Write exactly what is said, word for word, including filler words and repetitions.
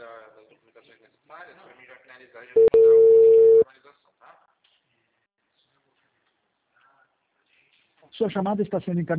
da, das documentações necessárias, para mim já finalizar e já mandar a formalização, tá? Sua chamada está sendo encaminhada.